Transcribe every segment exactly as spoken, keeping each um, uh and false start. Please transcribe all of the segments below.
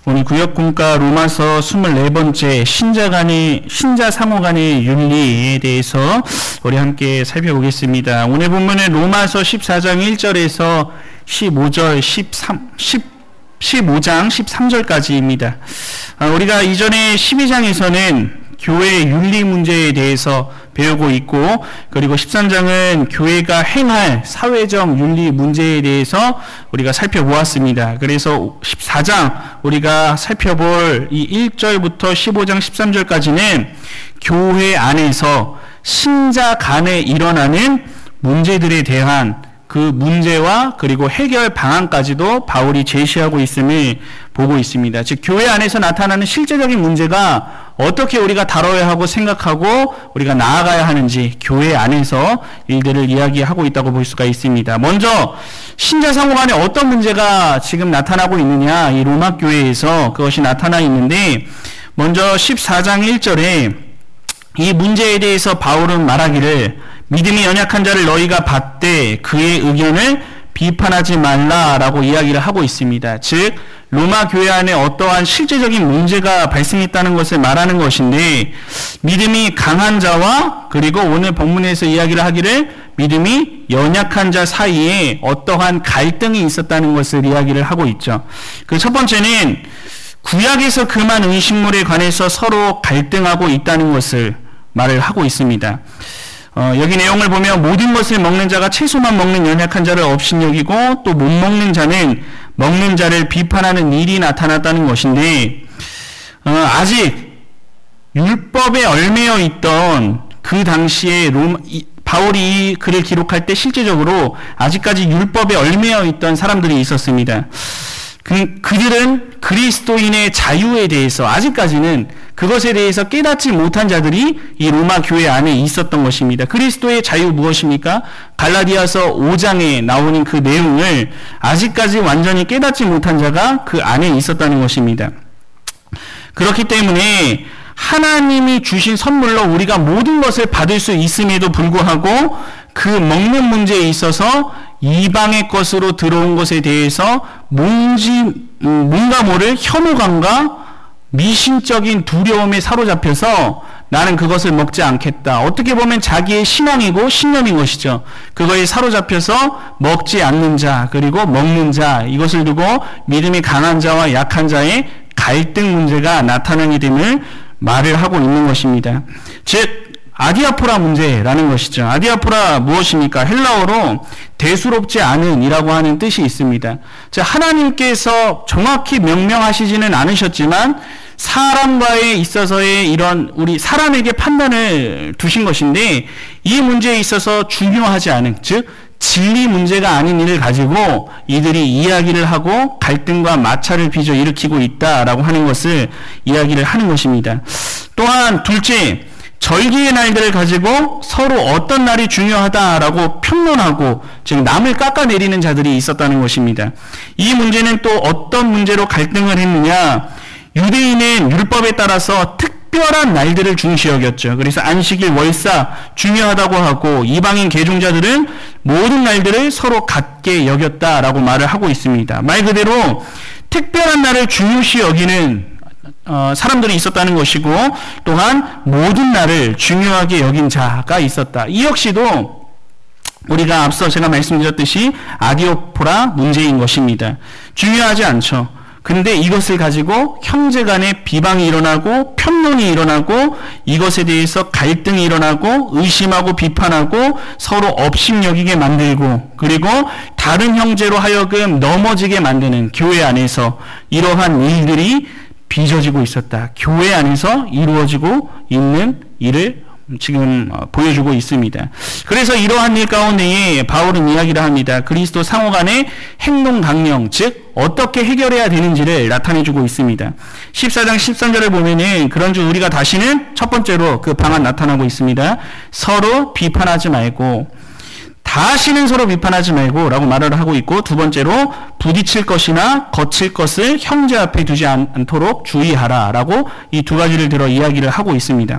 오늘 구역공과 로마서 이십사 번째 신자 간의, 신자 상호 간의 윤리에 대해서 우리 함께 살펴보겠습니다. 오늘 본문은 로마서 십사 장 일 절에서 십오 절, 십삼, 십, 십오 장 십삼 절까지입니다. 우리가 이전에 십이 장에서는 교회 윤리 문제에 대해서 배우고 있고, 그리고 십삼 장은 교회가 행할 사회적 윤리 문제에 대해서 우리가 살펴보았습니다. 그래서 십사 장 우리가 살펴볼 이 일 절부터 십오 장 십삼 절까지는 교회 안에서 신자 간에 일어나는 문제들에 대한 그 문제와 그리고 해결 방안까지도 바울이 제시하고 있음을 보고 있습니다. 즉 교회 안에서 나타나는 실제적인 문제가 어떻게 우리가 다뤄야 하고 생각하고 우리가 나아가야 하는지 교회 안에서 일들을 이야기하고 있다고 볼 수가 있습니다. 먼저 신자 상호 간에 어떤 문제가 지금 나타나고 있느냐, 이 로마 교회에서 그것이 나타나 있는데, 먼저 십사 장 일 절에 이 문제에 대해서 바울은 말하기를 믿음이 연약한 자를 너희가 받되 그의 의견을 비판하지 말라라고 이야기를 하고 있습니다. 즉 로마 교회 안에 어떠한 실제적인 문제가 발생했다는 것을 말하는 것인데, 믿음이 강한 자와 그리고 오늘 본문에서 이야기를 하기를 믿음이 연약한 자 사이에 어떠한 갈등이 있었다는 것을 이야기를 하고 있죠. 그 첫 번째는 구약에서 금한 의식물에 관해서 서로 갈등하고 있다는 것을 말을 하고 있습니다. 어, 여기 내용을 보면 모든 것을 먹는 자가 채소만 먹는 연약한 자를 업신여기고 또 못 먹는 자는 먹는 자를 비판하는 일이 나타났다는 것인데, 어, 아직 율법에 얽매여 있던 그 당시에 로마, 이, 바울이 이 글을 기록할 때 실제적으로 아직까지 율법에 얽매여 있던 사람들이 있었습니다. 그, 그들은 그리스도인의 자유에 대해서 아직까지는 그것에 대해서 깨닫지 못한 자들이 이 로마 교회 안에 있었던 것입니다. 그리스도의 자유 무엇입니까? 갈라디아서 오 장에 나오는 그 내용을 아직까지 완전히 깨닫지 못한 자가 그 안에 있었다는 것입니다. 그렇기 때문에 하나님이 주신 선물로 우리가 모든 것을 받을 수 있음에도 불구하고 그 먹는 문제에 있어서 이방의 것으로 들어온 것에 대해서 뭔지, 음, 뭔가 모를 혐오감과 미신적인 두려움에 사로잡혀서 나는 그것을 먹지 않겠다. 어떻게 보면 자기의 신앙이고 신념인 것이죠. 그거에 사로잡혀서 먹지 않는 자, 그리고 먹는 자, 이것을 두고 믿음이 강한 자와 약한 자의 갈등 문제가 나타나게 됨을 말을 하고 있는 것입니다. 즉 아디아포라 문제라는 것이죠. 아디아포라 무엇입니까? 헬라어로 대수롭지 않은 이라고 하는 뜻이 있습니다. 자, 하나님께서 정확히 명명하시지는 않으셨지만 사람과에 있어서의 이런 우리 사람에게 판단을 두신 것인데, 이 문제에 있어서 중요하지 않은, 즉 진리 문제가 아닌 일을 가지고 이들이 이야기를 하고 갈등과 마찰을 빚어 일으키고 있다라고 하는 것을 이야기를 하는 것입니다. 또한 둘째, 절기의 날들을 가지고 서로 어떤 날이 중요하다라고 평론하고 즉 남을 깎아내리는 자들이 있었다는 것입니다. 이 문제는 또 어떤 문제로 갈등을 했느냐, 유대인은 율법에 따라서 특별한 날들을 중시 여겼죠. 그래서 안식일, 월사 중요하다고 하고, 이방인 개종자들은 모든 날들을 서로 같게 여겼다라고 말을 하고 있습니다. 말 그대로 특별한 날을 중요시 여기는 어, 사람들이 있었다는 것이고, 또한 모든 날을 중요하게 여긴 자가 있었다. 이 역시도 우리가 앞서 제가 말씀드렸듯이 아디오포라 문제인 것입니다. 중요하지 않죠. 근데 이것을 가지고 형제 간에 비방이 일어나고 편론이 일어나고 이것에 대해서 갈등이 일어나고 의심하고 비판하고 서로 업신여기게 만들고, 그리고 다른 형제로 하여금 넘어지게 만드는 교회 안에서 이러한 일들이 빚어지고 있었다. 교회 안에서 이루어지고 있는 일을 지금 보여주고 있습니다. 그래서 이러한 일 가운데에 바울은 이야기를 합니다. 그리스도 상호 간의 행동 강령, 즉 어떻게 해결해야 되는지를 나타내주고 있습니다. 십사 장 십삼 절을 보면은 그런 줄 우리가 다시는 첫 번째로 그 방안 나타나고 있습니다. 서로 비판하지 말고, 다시는 서로 비판하지 말고 라고 말을 하고 있고, 두 번째로 부딪힐 것이나 거칠 것을 형제 앞에 두지 않도록 주의하라 라고 이 두 가지를 들어 이야기를 하고 있습니다.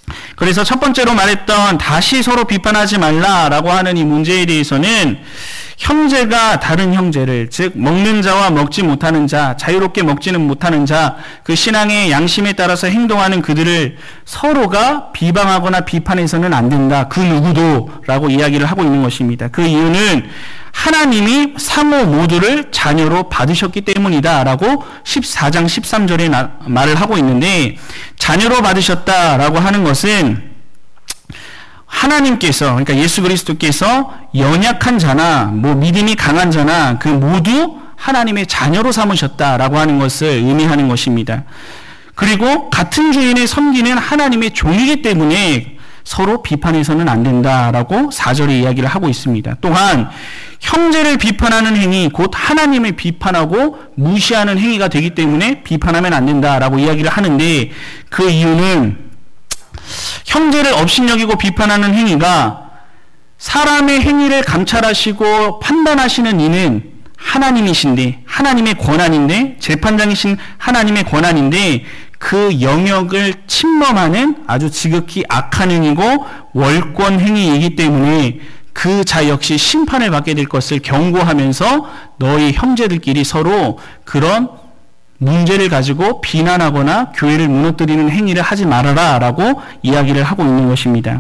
그래서 첫 번째로 말했던 다시 서로 비판하지 말라라고 하는 이 문제에 대해서는 형제가 다른 형제를, 즉 먹는 자와 먹지 못하는 자, 자유롭게 먹지는 못하는 자, 그 신앙의 양심에 따라서 행동하는 그들을 서로가 비방하거나 비판해서는 안 된다. 그 누구도 라고 이야기를 하고 있는 것입니다. 그 이유는 하나님이 상호 모두를 자녀로 받으셨기 때문이다 라고 십사 장 십삼 절에 나, 말을 하고 있는데, 자녀로 받으셨다라고 하는 것은 하나님께서, 그러니까 예수 그리스도께서 연약한 자나 뭐 믿음이 강한 자나 그 모두 하나님의 자녀로 삼으셨다라고 하는 것을 의미하는 것입니다. 그리고 같은 주인을 섬기는 하나님의 종이기 때문에 서로 비판해서는 안 된다라고 사 절에 이야기를 하고 있습니다. 또한 형제를 비판하는 행위, 곧 하나님을 비판하고 무시하는 행위가 되기 때문에 비판하면 안 된다라고 이야기를 하는데, 그 이유는 형제를 업신여기고 비판하는 행위가 사람의 행위를 감찰하시고 판단하시는 이는 하나님이신데, 하나님의 권한인데, 재판장이신 하나님의 권한인데, 그 영역을 침범하는 아주 지극히 악한 행위고 월권 행위이기 때문에 그 자 역시 심판을 받게 될 것을 경고하면서 너희 형제들끼리 서로 그런 문제를 가지고 비난하거나 교회를 무너뜨리는 행위를 하지 말아라 라고 이야기를 하고 있는 것입니다.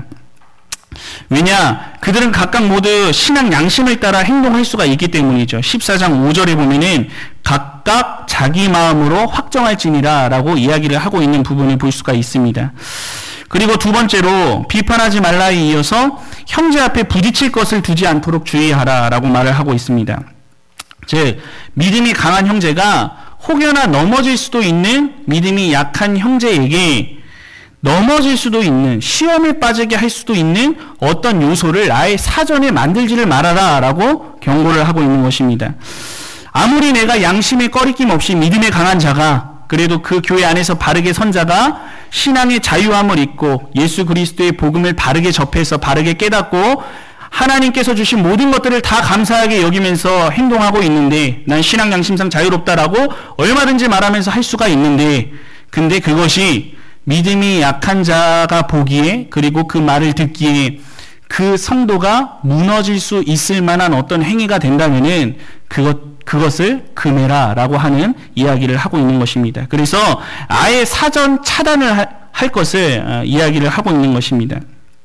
왜냐? 그들은 각각 모두 신앙 양심을 따라 행동할 수가 있기 때문이죠. 십사 장 오 절에 보면은 각각 자기 마음으로 확정할지니라 라고 이야기를 하고 있는 부분을 볼 수가 있습니다. 그리고 두 번째로 비판하지 말라에 이어서 형제 앞에 부딪힐 것을 두지 않도록 주의하라 라고 말을 하고 있습니다. 즉, 믿음이 강한 형제가 혹여나 넘어질 수도 있는 믿음이 약한 형제에게 넘어질 수도 있는, 시험에 빠지게 할 수도 있는 어떤 요소를 아예 사전에 만들지를 말아라 라고 경고를 하고 있는 것입니다. 아무리 내가 양심에 꺼리낌 없이 믿음에 강한 자가, 그래도 그 교회 안에서 바르게 선 자가 신앙의 자유함을 잊고 예수 그리스도의 복음을 바르게 접해서 바르게 깨닫고 하나님께서 주신 모든 것들을 다 감사하게 여기면서 행동하고 있는데, 난 신앙 양심상 자유롭다라고 얼마든지 말하면서 할 수가 있는데, 근데 그것이 믿음이 약한 자가 보기에, 그리고 그 말을 듣기에 그 성도가 무너질 수 있을 만한 어떤 행위가 된다면은 그것 그것을 금해라 라고 하는 이야기를 하고 있는 것입니다. 그래서 아예 사전 차단을 하, 할 것을 어, 이야기를 하고 있는 것입니다.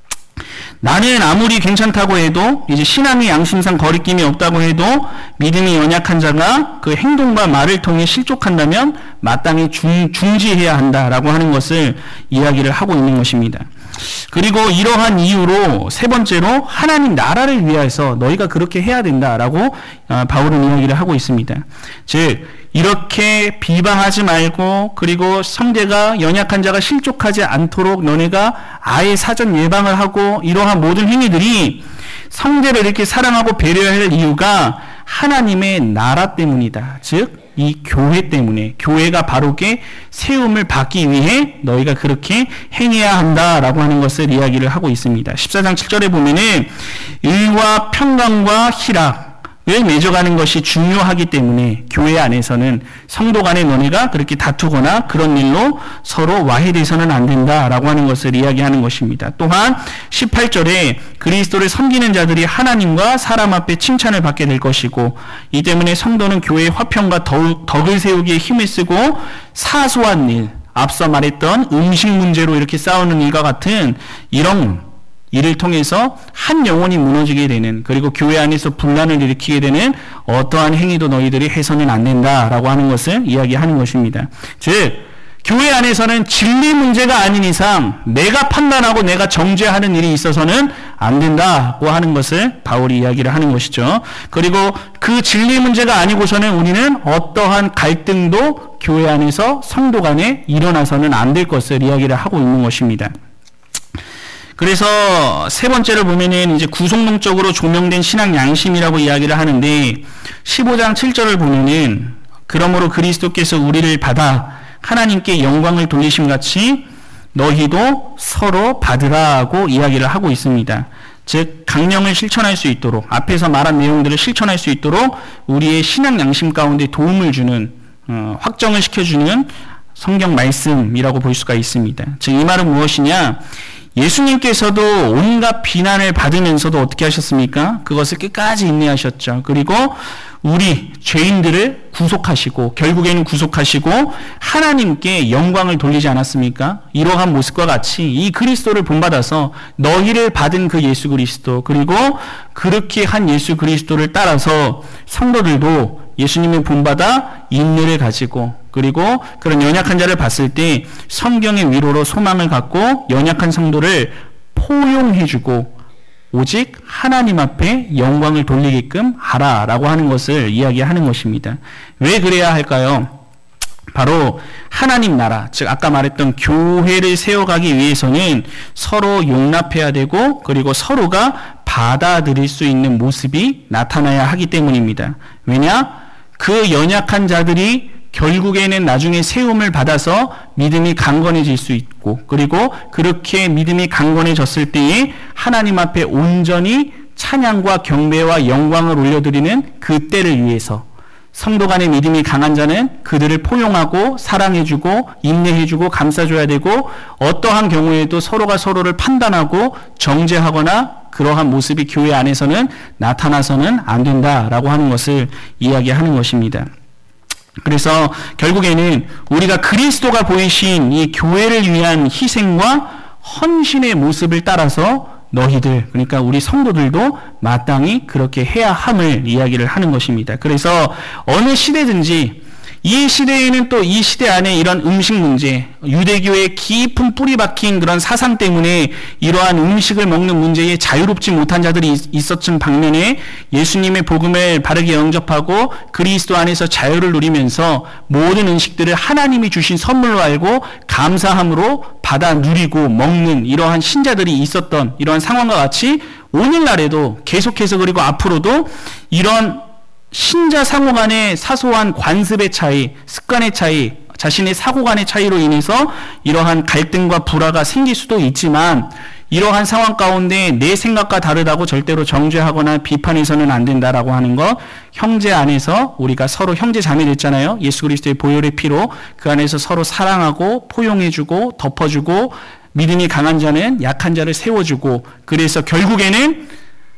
나는 아무리 괜찮다고 해도, 이제 신앙의 양심상 거리낌이 없다고 해도 믿음이 연약한 자가 그 행동과 말을 통해 실족한다면 마땅히 중, 중지해야 한다라고 하는 것을 이야기를 하고 있는 것입니다. 그리고 이러한 이유로 세 번째로 하나님 나라를 위해서 너희가 그렇게 해야 된다라고 바울은 이야기를 하고 있습니다. 즉, 이렇게 비방하지 말고, 그리고 성대가 연약한 자가 실족하지 않도록 너네가 아예 사전 예방을 하고, 이러한 모든 행위들이 성대를 이렇게 사랑하고 배려해야 할 이유가 하나님의 나라 때문이다. 즉, 이 교회 때문에, 교회가 바르게 세움을 받기 위해 너희가 그렇게 행해야 한다라고 하는 것을 이야기를 하고 있습니다. 십사 장 칠 절에 보면은 의와 평강과 희락을 맺어가는 것이 중요하기 때문에 교회 안에서는 성도 간의 너네가 그렇게 다투거나 그런 일로 서로 와해돼서는 안 된다라고 하는 것을 이야기하는 것입니다. 또한 십팔 절에 그리스도를 섬기는 자들이 하나님과 사람 앞에 칭찬을 받게 될 것이고, 이 때문에 성도는 교회의 화평과 덕, 덕을 세우기에 힘을 쓰고 사소한 일, 앞서 말했던 음식 문제로 이렇게 싸우는 일과 같은 이런 이를 통해서 한 영혼이 무너지게 되는, 그리고 교회 안에서 분란을 일으키게 되는 어떠한 행위도 너희들이 해서는 안 된다라고 하는 것을 이야기하는 것입니다. 즉, 교회 안에서는 진리 문제가 아닌 이상 내가 판단하고 내가 정죄하는 일이 있어서는 안 된다고 하는 것을 바울이 이야기를 하는 것이죠. 그리고 그 진리 문제가 아니고서는 우리는 어떠한 갈등도 교회 안에서 성도 간에 일어나서는 안 될 것을 이야기를 하고 있는 것입니다. 그래서 세 번째를 보면은 이제 구속론적으로 조명된 신앙 양심이라고 이야기를 하는데, 십오 장 칠 절을 보면은 그러므로 그리스도께서 우리를 받아 하나님께 영광을 돌리심 같이 너희도 서로 받으라고 이야기를 하고 있습니다. 즉, 강령을 실천할 수 있도록, 앞에서 말한 내용들을 실천할 수 있도록 우리의 신앙 양심 가운데 도움을 주는, 어, 확정을 시켜주는 성경 말씀이라고 볼 수가 있습니다. 즉, 이 말은 무엇이냐? 예수님께서도 온갖 비난을 받으면서도 어떻게 하셨습니까? 그것을 끝까지 인내하셨죠. 그리고 우리 죄인들을 구속하시고 결국에는 구속하시고 하나님께 영광을 돌리지 않았습니까? 이러한 모습과 같이 이 그리스도를 본받아서 너희를 받은 그 예수 그리스도, 그리고 그렇게 한 예수 그리스도를 따라서 성도들도 예수님을 본받아 인내를 가지고, 그리고 그런 연약한 자를 봤을 때 성경의 위로로 소망을 갖고 연약한 성도를 포용해주고 오직 하나님 앞에 영광을 돌리게끔 하라라고 하는 것을 이야기하는 것입니다. 왜 그래야 할까요? 바로 하나님 나라, 즉 아까 말했던 교회를 세워가기 위해서는 서로 용납해야 되고, 그리고 서로가 받아들일 수 있는 모습이 나타나야 하기 때문입니다. 왜냐? 그 연약한 자들이 결국에는 나중에 세움을 받아서 믿음이 강건해질 수 있고, 그리고 그렇게 믿음이 강건해졌을 때에 하나님 앞에 온전히 찬양과 경배와 영광을 올려드리는 그 때를 위해서 성도 간의 믿음이 강한 자는 그들을 포용하고 사랑해주고 인내해주고 감싸줘야 되고, 어떠한 경우에도 서로가 서로를 판단하고 정죄하거나 그러한 모습이 교회 안에서는 나타나서는 안 된다라고 하는 것을 이야기하는 것입니다. 그래서 결국에는 우리가 그리스도가 보이신 이 교회를 위한 희생과 헌신의 모습을 따라서 너희들, 그러니까 우리 성도들도 마땅히 그렇게 해야 함을 이야기를 하는 것입니다. 그래서 어느 시대든지 이 시대에는 또 이 시대 안에 이런 음식 문제, 유대교의 깊은 뿌리 박힌 그런 사상 때문에 이러한 음식을 먹는 문제에 자유롭지 못한 자들이 있었던 반면에 예수님의 복음을 바르게 영접하고 그리스도 안에서 자유를 누리면서 모든 음식들을 하나님이 주신 선물로 알고 감사함으로 받아 누리고 먹는 이러한 신자들이 있었던 이러한 상황과 같이 오늘날에도 계속해서, 그리고 앞으로도 이런 신자 상호 간의 사소한 관습의 차이, 습관의 차이, 자신의 사고관의 차이로 인해서 이러한 갈등과 불화가 생길 수도 있지만, 이러한 상황 가운데 내 생각과 다르다고 절대로 정죄하거나 비판해서는 안 된다라고 하는 것, 형제 안에서 우리가 서로 형제 자매 됐잖아요. 예수 그리스도의 보혈의 피로 그 안에서 서로 사랑하고 포용해주고 덮어주고, 믿음이 강한 자는 약한 자를 세워주고, 그래서 결국에는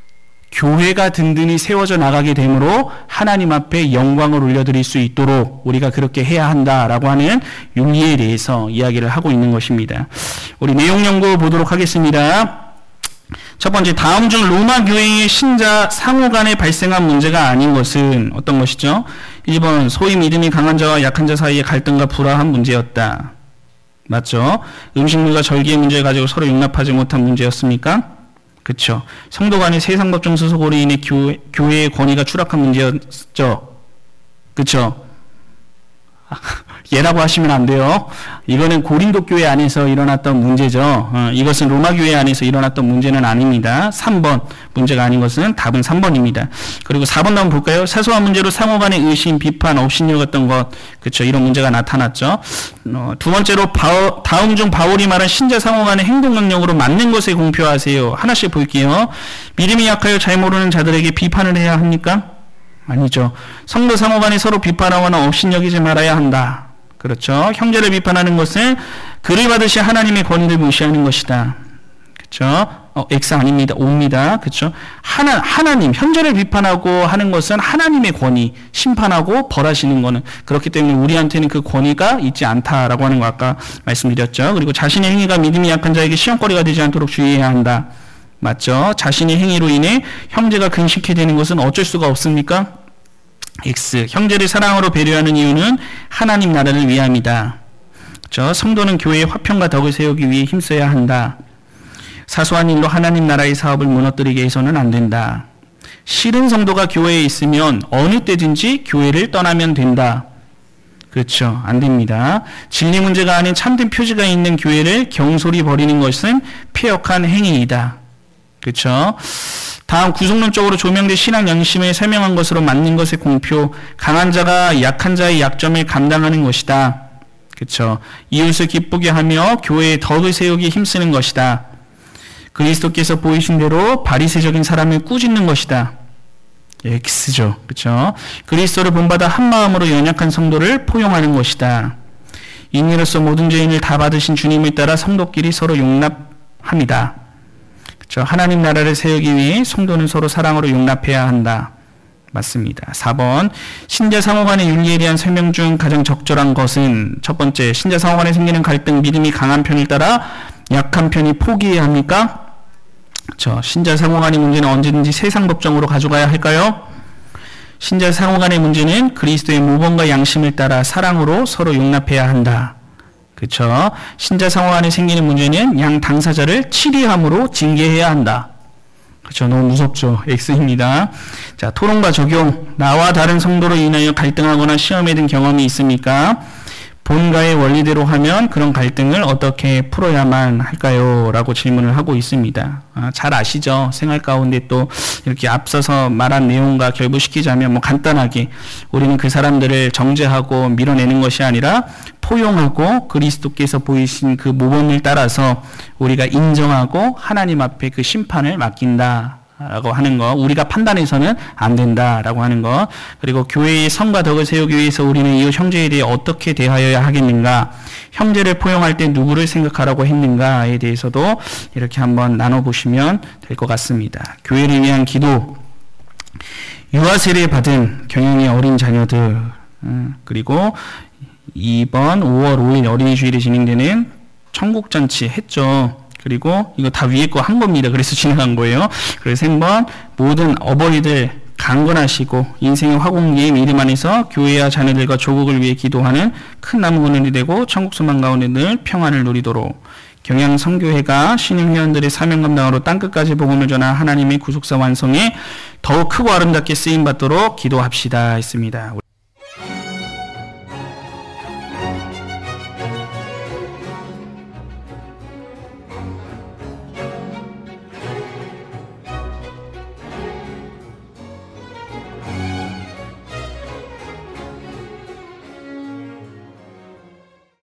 교회가 든든히 세워져 나가게 되므로 하나님 앞에 영광을 올려드릴 수 있도록 우리가 그렇게 해야 한다라고 하는 윤리에 대해서 이야기를 하고 있는 것입니다. 우리 내용 연구 보도록 하겠습니다. 첫 번째, 다음 중 로마 교회의 신자 상호 간에 발생한 문제가 아닌 것은 어떤 것이죠? 일 번, 소위 믿음이 강한 자와 약한 자 사이의 갈등과 불화한 문제였다. 맞죠? 음식물과 절기의 문제를 가지고 서로 용납하지 못한 문제였습니까? 그렇죠. 성도 간의 세상 법정 소속으로 인해 교회, 교회의 권위가 추락한 문제였죠. 그렇죠. 예라고 하시면 안 돼요. 이거는 고린도 교회 안에서 일어났던 문제죠. 어, 이것은 로마 교회 안에서 일어났던 문제는 아닙니다. 삼 번, 문제가 아닌 것은 답은 삼 번입니다. 그리고 사 번 한번 볼까요? 사소한 문제로 상호 간의 의심, 비판, 업신여겼던 것, 그렇죠. 이런 문제가 나타났죠. 어, 두 번째로 바오, 다음 중 바울이 말한 신자 상호 간의 행동 능력으로 맞는 것에 공표하세요. 하나씩 볼게요. 믿음이 약하여 잘 모르는 자들에게 비판을 해야 합니까? 아니죠. 성도 상호 간에 서로 비판하거나 업신여기지 말아야 한다. 그렇죠. 형제를 비판하는 것은 그를 받으시 하나님의 권위를 무시하는 것이다. 그렇죠. 어, X 아닙니다. O입니다. 그렇죠. 하나, 하나님, 형제를 비판하고 하는 것은 하나님의 권위, 심판하고 벌하시는 것은, 그렇기 때문에 우리한테는 그 권위가 있지 않다라고 하는 거 아까 말씀드렸죠. 그리고 자신의 행위가 믿음이 약한 자에게 시험거리가 되지 않도록 주의해야 한다. 맞죠? 자신의 행위로 인해 형제가 근심케 되는 것은 어쩔 수가 없습니까? X. 형제를 사랑으로 배려하는 이유는 하나님 나라를 위함이다. 그렇죠? 성도는 교회의 화평과 덕을 세우기 위해 힘써야 한다. 사소한 일로 하나님 나라의 사업을 무너뜨리게 해서는 안 된다. 싫은 성도가 교회에 있으면 어느 때든지 교회를 떠나면 된다. 그렇죠. 안 됩니다. 진리 문제가 아닌 참된 표지가 있는 교회를 경솔히 버리는 것은 폐역한 행위이다. 그렇죠. 다음 구속론적으로 조명된 신앙 양심을 설명한 것으로 맞는 것의 공표, 강한 자가 약한 자의 약점을 감당하는 것이다. 그렇죠. 이웃을 기쁘게 하며 교회의 덕을 세우기 힘쓰는 것이다. 그리스도께서 보이신 대로 바리새적인 사람을 꾸짖는 것이다. X죠. 그렇죠. 그리스도를 본받아 한 마음으로 연약한 성도를 포용하는 것이다. 인으로서 모든 죄인을 다 받으신 주님을 따라 성도끼리 서로 용납 합니다. 그렇죠? 하나님 나라를 세우기 위해 성도는 서로 사랑으로 용납해야 한다. 맞습니다. 사 번 신자 상호 간의 윤리에 대한 설명 중 가장 적절한 것은 첫 번째, 신자 상호 간에 생기는 갈등, 믿음이 강한 편을 따라 약한 편이 포기해야 합니까? 그렇죠. 신자 상호 간의 문제는 언제든지 세상 법정으로 가져가야 할까요? 신자 상호 간의 문제는 그리스도의 모범과 양심을 따라 사랑으로 서로 용납해야 한다. 그렇죠. 신자 상호 간에 생기는 문제는 양 당사자를 치리함으로 징계해야 한다. 그렇죠. 너무 무섭죠. X입니다. 자, 토론과 적용. 나와 다른 성도로 인하여 갈등하거나 시험에 든 경험이 있습니까? 본가의 원리대로 하면 그런 갈등을 어떻게 풀어야만 할까요? 라고 질문을 하고 있습니다. 아, 잘 아시죠? 생활 가운데 또 이렇게 앞서서 말한 내용과 결부시키자면 뭐 간단하게 우리는 그 사람들을 정죄하고 밀어내는 것이 아니라 포용하고 그리스도께서 보이신 그 모범을 따라서 우리가 인정하고 하나님 앞에 그 심판을 맡긴다. 라고 하는 거, 우리가 판단해서는 안 된다라고 하는 거, 그리고 교회의 성과 덕을 세우기 위해서 우리는 이 형제에 대해 어떻게 대하여야 하겠는가, 형제를 포용할 때 누구를 생각하라고 했는가에 대해서도 이렇게 한번 나눠보시면 될 것 같습니다. 교회를 위한 기도, 유아 세례 받은 경영의 어린 자녀들, 그리고 이번 오월 오일 어린이 주일에 진행되는 천국잔치 했죠. 그리고 이거 다 위에 거 한 겁니다. 그래서 지나간 거예요. 그래서 한번 모든 어버이들 강건하시고 인생의 화공기에 이름 안에서 교회와 자녀들과 조국을 위해 기도하는 큰 나무 그늘이 되고 천국 소망 가운데 늘 평안을 누리도록 경양 선교회가 신임 회원들의 사명 감당으로 땅끝까지 복음을 전한 하나님의 구속사 완성에 더욱 크고 아름답게 쓰임 받도록 기도합시다 했습니다. 우리